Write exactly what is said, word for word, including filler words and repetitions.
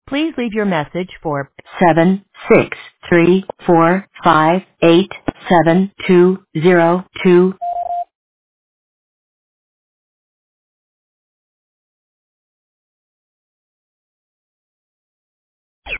Please leave your message for seven six three four five eight seven two zero two.